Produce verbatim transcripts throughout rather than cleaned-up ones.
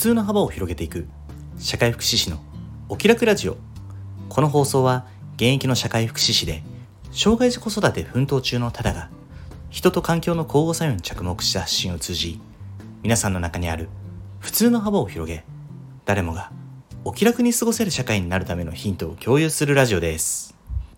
通の幅を広げていく社会福祉士のお気楽ラジオ。この放送は現役の社会福祉士で障害児子育て奮闘中のタダが人と環境の交互作用に着目した発信を通じ、皆さんの中にある普通の幅を広げ、誰もがお気楽に過ごせる社会になるためのヒントを共有するラジオです。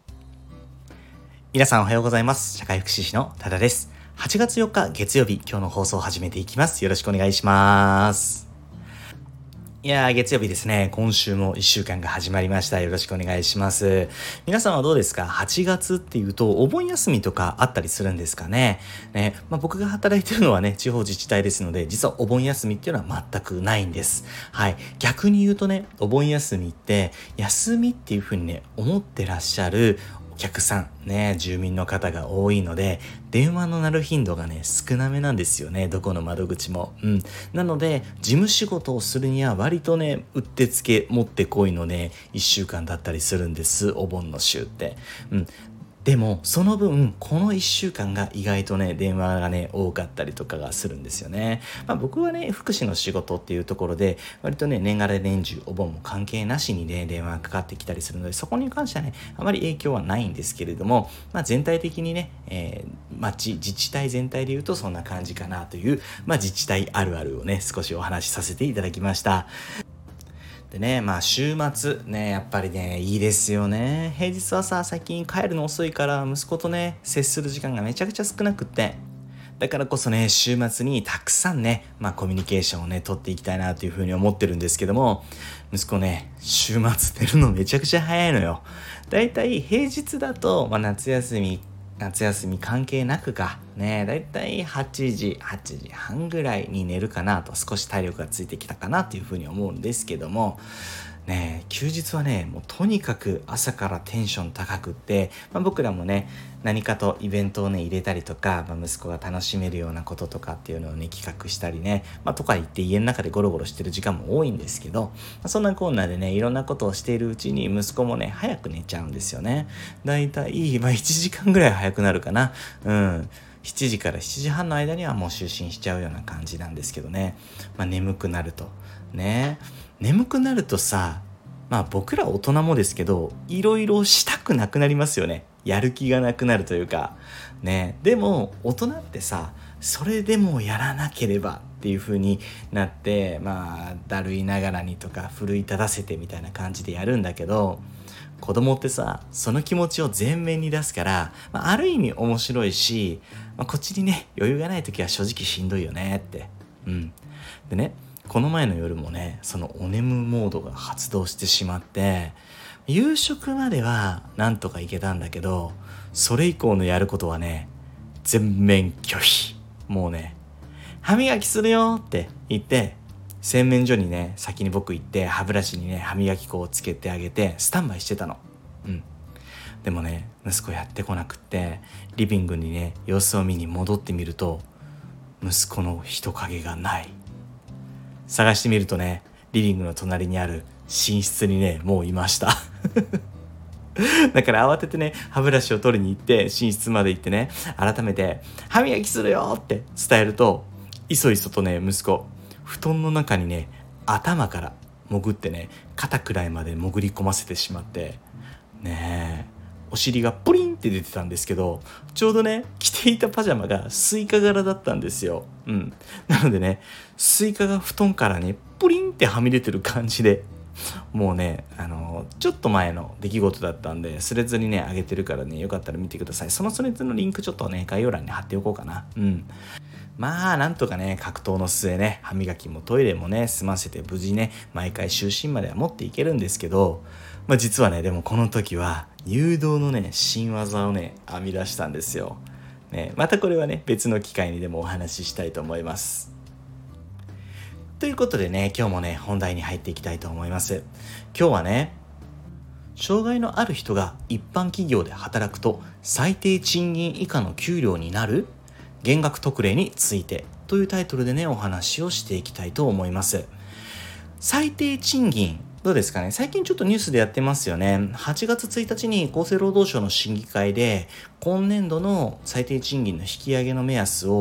皆さんおはようございます。社会福祉士のタダです。はちがつよっか月曜日、今日の放送を始めていきます。よろしくお願いします。いやー、月曜日ですね。今週もいっしゅうかんが始まりました。よろしくお願いします。皆さんはどうですか？ はち 月っていうとお盆休みとかあったりするんですかね。ね、まあ、僕が働いてるのはね、地方自治体ですので、実はお盆休みっていうのは全くないんです。はい。逆に言うとね、お盆休みって休みっていうふうにね、思ってらっしゃるお客さんね、住民の方が多いので、電話の鳴る頻度がね少なめなんですよね。どこの窓口も。うん。なので事務仕事をするには割とねうってつけもってこいのねいっしゅうかんだったりするんです。お盆の週って。うん。でもその分このいっしゅうかんが意外とね電話がね多かったりとかがするんですよね。まあ僕はね福祉の仕事っていうところで割とね年がら年中お盆も関係なしにね電話がかかってきたりするので、そこに関してはねあまり影響はないんですけれども、まあ全体的にね、えー、町自治体全体で言うとそんな感じかなという、まあ自治体あるあるをね少しお話しさせていただきました。でね、まあ週末ね、やっぱりね、いいですよね。平日はさ、最近帰るの遅いから息子とね、接する時間がめちゃくちゃ少なくって。だからこそね、週末にたくさんね、まあコミュニケーションをね、取っていきたいなというふうに思ってるんですけども、息子ね、週末寝るのめちゃくちゃ早いのよ。だいたい平日だと、まあ夏休み、夏休み関係なくかね、だいたいはちじ、はちじはんぐらいに寝るかなと、少し体力がついてきたかなというふうに思うんですけどもね、休日はねもうとにかく朝からテンション高くって、まあ、僕らもね何かとイベントをね入れたりとか、まあ、息子が楽しめるようなこととかっていうのをね企画したりね、まあ、とか言って家の中でゴロゴロしてる時間も多いんですけど、まあ、そんなコーナーでねいろんなことをしているうちに息子もね早く寝ちゃうんですよね。だいたい、まあ、いちじかんぐらい早くなるかな。うんしちじからしちじはんの間にはもう就寝しちゃうような感じなんですけどね、まあ、眠くなるとね眠くなるとさ、まあ僕ら大人もですけどいろいろしたくなくなりますよね。やる気がなくなるというかね。でも大人ってさ、それでもやらなければっていう風になって、まあだるいながらにとか奮い立たせてみたいな感じでやるんだけど、子供ってさその気持ちを前面に出すから、まあ、ある意味面白いし、まあ、こっちにね余裕がない時は正直しんどいよねって。うんでね、この前の夜もねそのお眠モードが発動してしまって、夕食まではなんとかいけたんだけど、それ以降のやることはね全面拒否。もうね歯磨きするよって言って洗面所にね先に僕行って歯ブラシにね歯磨き粉をつけてあげてスタンバイしてたの。うんでもね息子やってこなくって、リビングにね様子を見に戻ってみると息子の人影がない。探してみるとねリビングの隣にある寝室にねもういましただから慌ててね歯ブラシを取りに行って寝室まで行ってね改めて歯磨きするよって伝えると、いそいそとね息子布団の中にね頭から潜ってね肩くらいまで潜り込ませてしまってねえ、お尻がプリンって出てたんですけど、ちょうどね着ていたパジャマがスイカ柄だったんですよ。うんなのでねスイカが布団からねプリンってはみ出てる感じで、もうねあのちょっと前の出来事だったんでスレッズにね上げてるからね、よかったら見てください。そのスレッズのリンクちょっとね概要欄に貼っておこうかな。うんまあなんとかね格闘の末ね歯磨きもトイレもね済ませて無事ね毎回就寝までは持っていけるんですけど、まあ実はねでもこの時は誘導のね新技をね編み出したんですよ。ね、またこれはね別の機会にでもお話ししたいと思います。ということでね今日もね本題に入っていきたいと思います。今日はね障害のある人が一般企業で働くと最低賃金以下の給料になる減額特例についてというタイトルでねお話をしていきたいと思います。最低賃金どうですかね。最近ちょっとニュースでやってますよね。はちがつついたちに厚生労働省の審議会で今年度の最低賃金の引き上げの目安を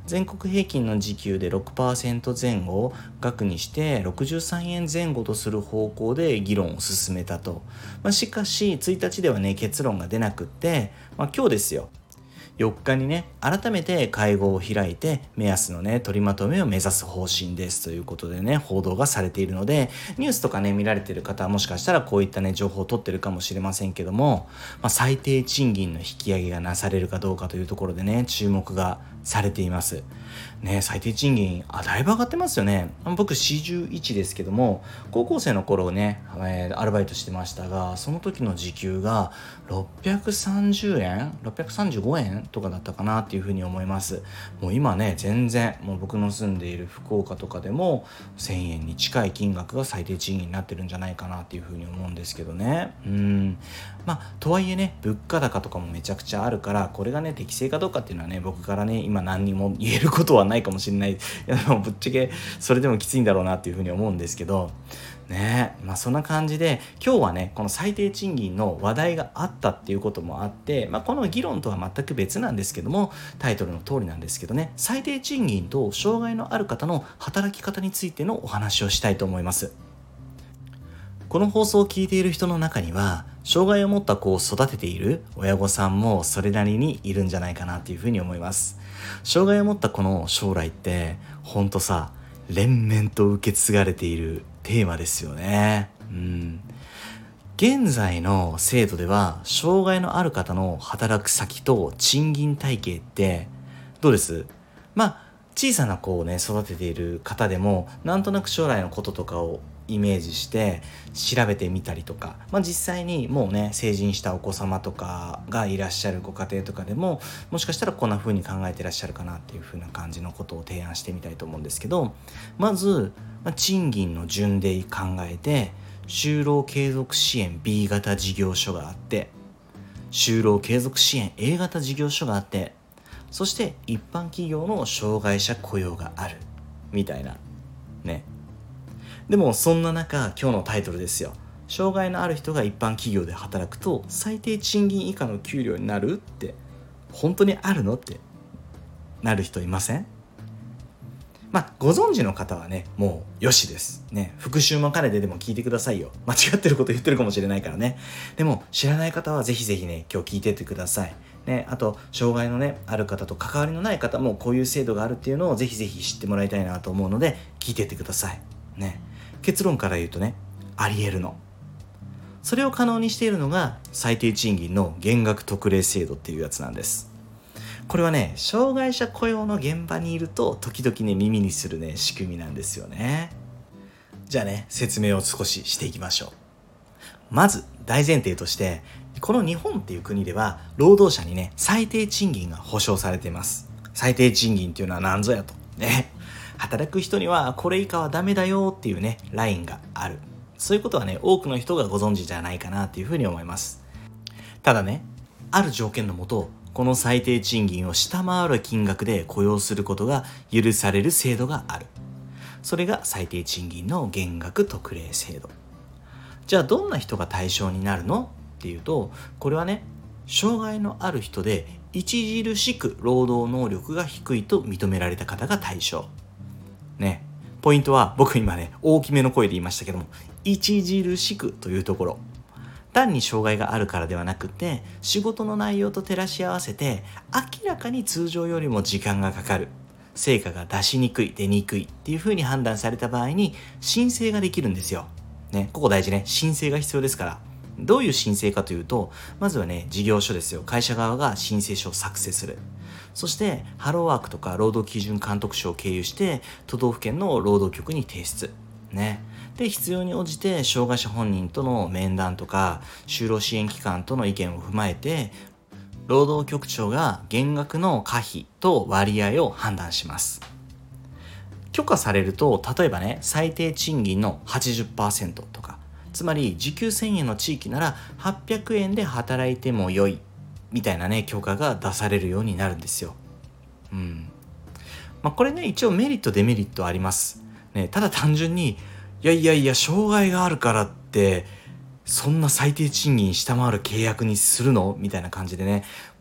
全国平均の時給で ろくパーセント 前後を額にしてろくじゅうさんえんぜん後とする方向で議論を進めたと。まあ、しかしついたちではね結論が出なくって、まあ、今日ですよよっかにね改めて会合を開いて目安のね取りまとめを目指す方針ですということでね報道がされているので、ニュースとかね見られている方はもしかしたらこういったね情報を取ってるかもしれませんけども、まあ、最低賃金の引き上げがなされるかどうかというところでね注目がされていますね。最低賃金あだいぶ上がってますよね。僕よんじゅういちですけども、高校生の頃ね、えー、アルバイトしてましたが、その時の時給がろっぴゃくさんじゅうえんろっぴゃくさんじゅうごえんとかだったかなっていうふうに思います。もう今ね全然もう僕の住んでいる福岡とかでもせんえんに近い金額が最低賃金になってるんじゃないかなっていうふうに思うんですけどね。うんまあとはいえね物価高とかもめちゃくちゃあるから、これがね適正かどうかっていうのはね僕からね今何にも言えることはないかもしれない。いやでもぶっちゃけそれでもきついんだろうなっていうふうに思うんですけどね。まあそんな感じで今日はねこの最低賃金の話題があったっていうこともあって、まあ、この議論とは全く別なんですけども、タイトルの通りなんですけどね、最低賃金と障害のある方の働き方についてのお話をしたいと思います。この放送を聞いている人の中には障害を持った子を育てている親御さんもそれなりにいるんじゃないかなっていうふうに思います。障害を持った子の将来ってほんとさ連綿と受け継がれているテーマですよね。うん現在の制度では障害のある方の働く先と賃金体系ってどうです？まあ小さな子をね育てている方でもなんとなく将来のこととかをイメージして調べてみたりとか、まあ、実際にもうね成人したお子様とかがいらっしゃるご家庭とかでももしかしたらこんな風に考えてらっしゃるかなっていう風な感じのことを提案してみたいと思うんですけど、まず、まあ、賃金の順で考えて就労継続支援 ビー 型事業所があって、就労継続支援 エー 型事業所があって、そして一般企業の障害者雇用があるみたいなね。でもそんな中今日のタイトルですよ。障害のある人が一般企業で働くと最低賃金以下の給料になるって本当にあるのってなる人いません？まあご存知の方はねもうよしですね。復習も兼ねてでも聞いてくださいよ。間違ってること言ってるかもしれないからね。でも知らない方はぜひぜひね今日聞いてってくださいね。あと障害のねある方と関わりのない方もこういう制度があるっていうのをぜひぜひ知ってもらいたいなと思うので聞いてってくださいね。結論から言うとねあり得るの。それを可能にしているのが最低賃金の減額特例制度っていうやつなんです。これはね障害者雇用の現場にいると時々ね耳にするね仕組みなんですよね。じゃあね説明を少ししていきましょう。まず大前提としてこの日本っていう国では労働者にね最低賃金が保障されています。最低賃金っていうのは何ぞやとね、働く人にはこれ以下はダメだよっていうねラインがある。そういうことはね多くの人がご存知じゃないかなっていうふうに思います。ただねある条件のもとこの最低賃金を下回る金額で雇用することが許される制度がある。それが最低賃金の減額特例制度。じゃあどんな人が対象になるのっていうと、これはね障害のある人で著しく労働能力が低いと認められた方が対象ね。ポイントは僕今ね大きめの声で言いましたけども、著しくというところ、単に障害があるからではなくて仕事の内容と照らし合わせて明らかに通常よりも時間がかかる、成果が出しにくい出にくいっていう風に判断された場合に申請ができるんですよね。ここ大事ね、申請が必要ですから。どういう申請かというと、まずはね事業所ですよ。会社側が申請書を作成する。そしてハローワークとか労働基準監督署を経由して都道府県の労働局に提出ね。で必要に応じて障害者本人との面談とか就労支援機関との意見を踏まえて労働局長が減額の可否と割合を判断します。許可されると例えばね最低賃金の はちじゅっパーセント とか、つまり時給せんえんの地域ならはっぴゃくえんで働いても良いみたいなね許可が出されるようになるんですよ。うんまあ、これね一応メリットデメリットありますね。ただ単純にいやいやいや障害があるからってそんな最低賃金下回る契約にするのみたいな感じでね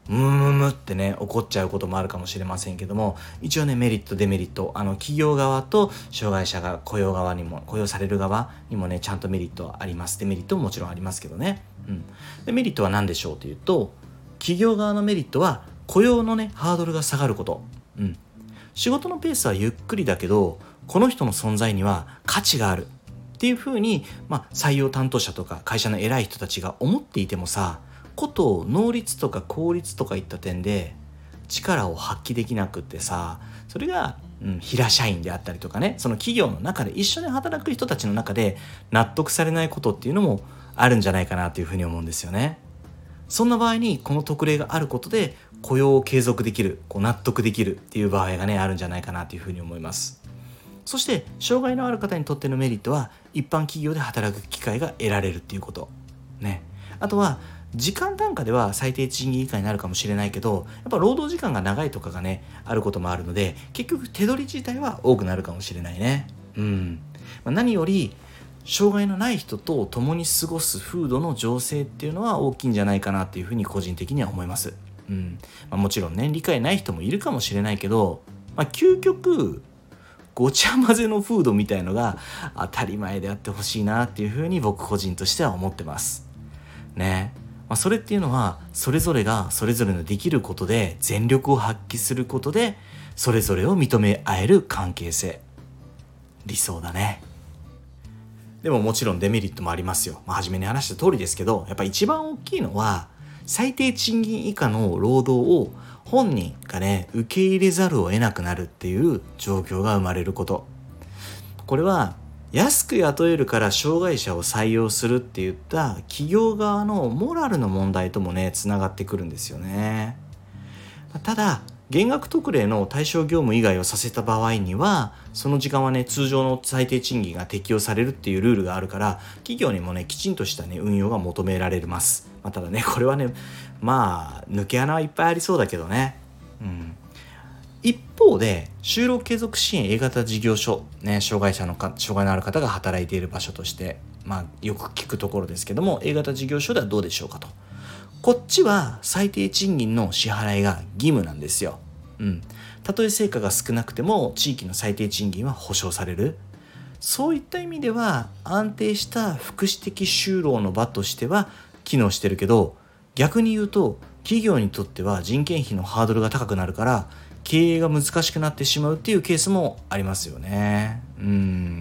ムムムってね怒っちゃうこともあるかもしれませんけども、一応ねメリットデメリット、あの企業側と障害者が雇用側にも雇用される側にもねちゃんとメリットはあります。デメリットももちろんありますけどね、うん、でメリットは何でしょうというと、企業側のメリットは雇用のねハードルが下がること、うん、仕事のペースはゆっくりだけどこの人の存在には価値があるっていうふうに、まあ、採用担当者とか会社の偉い人たちが思っていてもさ、こと能率とか効率とかいった点で力を発揮できなくってさ、それが、うん、平社員であったりとかね、その企業の中で一緒に働く人たちの中で納得されないことっていうのもあるんじゃないかなというふうに思うんですよね。そんな場合にこの特例があることで雇用を継続できる、こう納得できるっていう場合がねあるんじゃないかなというふうに思います。そして障害のある方にとってのメリットは、一般企業で働く機会が得られるっていうことね。あとは時間単価では最低賃金以下になるかもしれないけど、やっぱ労働時間が長いとかがねあることもあるので、結局手取り自体は多くなるかもしれないね。うん、まあ、何より障害のない人と共に過ごす風土の情勢っていうのは大きいんじゃないかなっていうふうに個人的には思います。うんまあ、もちろんね理解ない人もいるかもしれないけど、まあ、究極ごちゃ混ぜの風土みたいのが当たり前であってほしいなっていうふうに僕個人としては思ってますね。まあ、それっていうのはそれぞれがそれぞれのできることで全力を発揮することでそれぞれを認め合える関係性、理想だね。でももちろんデメリットもありますよ。まあ、初めに話した通りですけど、やっぱ一番大きいのは最低賃金以下の労働を本人がね受け入れざるを得なくなるっていう状況が生まれること。これは安く雇えるから障害者を採用するっていった企業側のモラルの問題ともねつながってくるんですよね。ただ減額特例の対象業務以外をさせた場合には、その時間はね通常の最低賃金が適用されるっていうルールがあるから、企業にもねきちんとしたね運用が求められます。まあ、ただねこれはねまあ抜け穴はいっぱいありそうだけどね。うん、一方で就労継続支援 A 型事業所、ね、障害者のか障害のある方が働いている場所として、まあ、よく聞くところですけども A 型事業所ではどうでしょうかと。こっちは最低賃金の支払いが義務なんですよ。うん。たとえ成果が少なくても地域の最低賃金は保障される。そういった意味では安定した福祉的就労の場としては機能してるけど、逆に言うと企業にとっては人件費のハードルが高くなるから経営が難しくなってしまうっていうケースもありますよね。うん。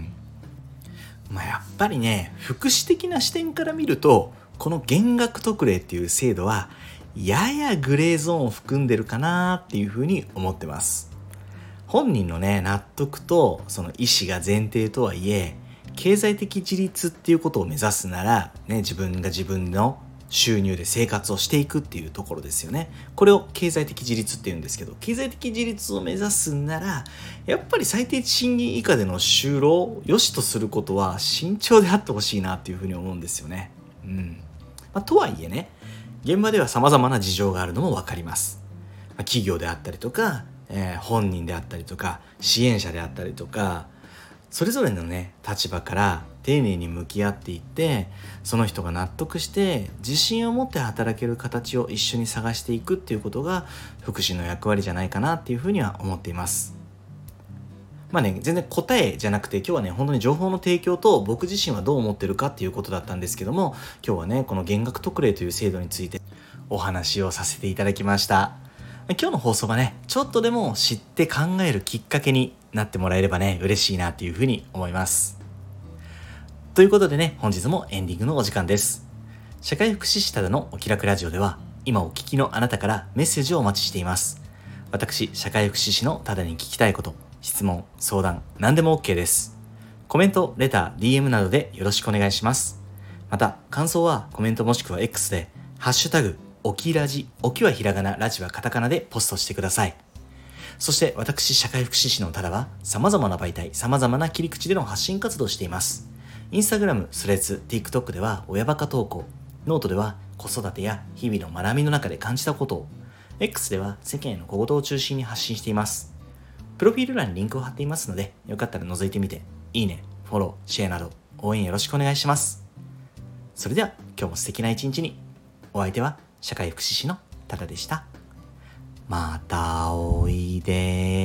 まあやっぱりね福祉的な視点から見ると、この減額特例っていう制度はややグレーゾーンを含んでるかなっていうふうに思ってます。本人のね納得とその意思が前提とはいえ、経済的自立っていうことを目指すなら、ね、自分が自分の収入で生活をしていくっていうところですよね。これを経済的自立って言うんですけど、経済的自立を目指すならやっぱり最低賃金以下での就労を良しとすることは慎重であってほしいなっていうふうに思うんですよね。うんまあ、とはいえね、現場では様々な事情があるのも分かります。まあ、企業であったりとか、えー、本人であったりとか、支援者であったりとか、それぞれのね立場から丁寧に向き合っていって、その人が納得して自信を持って働ける形を一緒に探していくっていうことが福祉の役割じゃないかなっていうふうには思っています。まあね、全然答えじゃなくて今日はね本当に情報の提供と僕自身はどう思ってるかっていうことだったんですけども、今日はねこの減額特例という制度についてお話をさせていただきました。今日の放送がねちょっとでも知って考えるきっかけになってもらえればね嬉しいなっていうふうに思います。ということでね、本日もエンディングのお時間です。社会福祉士ただのお気楽ラジオでは今お聞きのあなたからメッセージをお待ちしています。私社会福祉士のただに聞きたいこと、質問、相談、何でも OK です。コメント、レター、ディーエム などでよろしくお願いします。また、感想はコメントもしくは X で、ハッシュタグ、おきラジ、おきはひらがな、ラジはカタカナでポストしてください。そして私、社会福祉士のただは、様々な媒体、様々な切り口での発信活動をしています。インスタグラム、スレッズ、TikTok では親バカ投稿、ノートでは子育てや日々の学びの中で感じたことを、X では世間への小言を中心に発信しています。プロフィール欄にリンクを貼っていますので、よかったら覗いてみて、いいね、フォロー、シェアなど応援よろしくお願いします。それでは今日も素敵な一日に。お相手は社会福祉士のただでした。 またおいで。